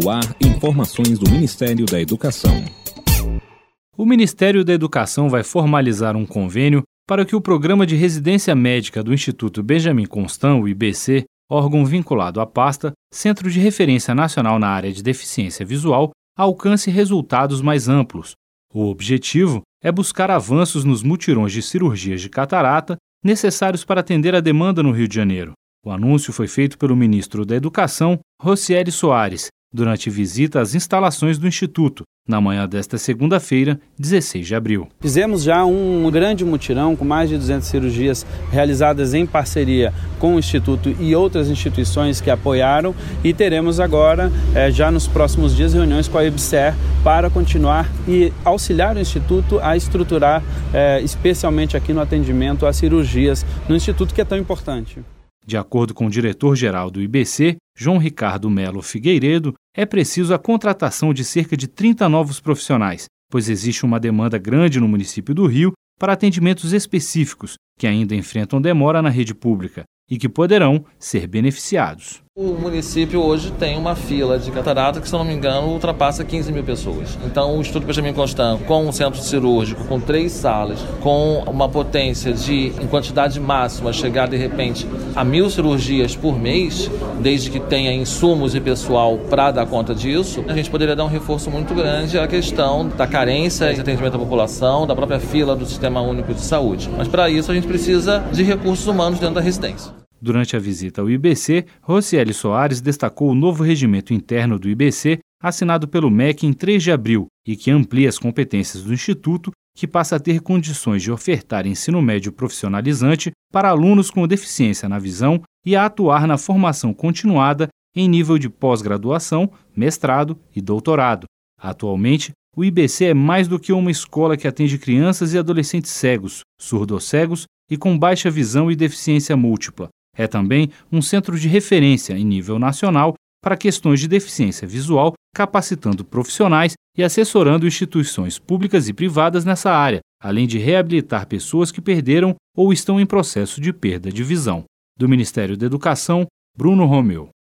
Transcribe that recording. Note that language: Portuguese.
No ar, informações do Ministério da Educação. O Ministério da Educação vai formalizar um convênio para que o Programa de Residência Médica do Instituto Benjamin Constant, o IBC, órgão vinculado à pasta, Centro de Referência Nacional na área de deficiência visual, alcance resultados mais amplos. O objetivo é buscar avanços nos mutirões de cirurgias de catarata necessários para atender a demanda no Rio de Janeiro. O anúncio foi feito pelo ministro da Educação, Rocieli Soares, durante visita às instalações do Instituto, na manhã desta segunda-feira, 16 de abril. Fizemos já um grande mutirão com mais de 200 cirurgias realizadas em parceria com o Instituto e outras instituições que apoiaram, e teremos agora, já nos próximos dias, reuniões com a EBSER para continuar e auxiliar o Instituto a estruturar, especialmente aqui no atendimento às cirurgias no Instituto, que é tão importante. De acordo com o diretor-geral do IBC, João Ricardo Melo Figueiredo, é preciso a contratação de cerca de 30 novos profissionais, pois existe uma demanda grande no município do Rio para atendimentos específicos que ainda enfrentam demora na rede pública e que poderão ser beneficiados. O município hoje tem uma fila de catarata que, se não me engano, ultrapassa 15 mil pessoas. Então, o Instituto Benjamin Constant, com um centro cirúrgico, com 3 salas, com uma potência de, em quantidade máxima, chegar de repente a 1.000 cirurgias por mês, desde que tenha insumos e pessoal para dar conta disso, a gente poderia dar um reforço muito grande à questão da carência de atendimento à população, da própria fila do Sistema Único de Saúde. Mas, para isso, a gente precisa de recursos humanos dentro da residência. Durante a visita ao IBC, Rocieli Soares destacou o novo regimento interno do IBC, assinado pelo MEC em 3 de abril, e que amplia as competências do Instituto, que passa a ter condições de ofertar ensino médio profissionalizante para alunos com deficiência na visão e a atuar na formação continuada em nível de pós-graduação, mestrado e doutorado. Atualmente, o IBC é mais do que uma escola que atende crianças e adolescentes cegos, surdocegos e com baixa visão e deficiência múltipla. É também um centro de referência em nível nacional para questões de deficiência visual, capacitando profissionais e assessorando instituições públicas e privadas nessa área, além de reabilitar pessoas que perderam ou estão em processo de perda de visão. Do Ministério da Educação, Bruno Romeu.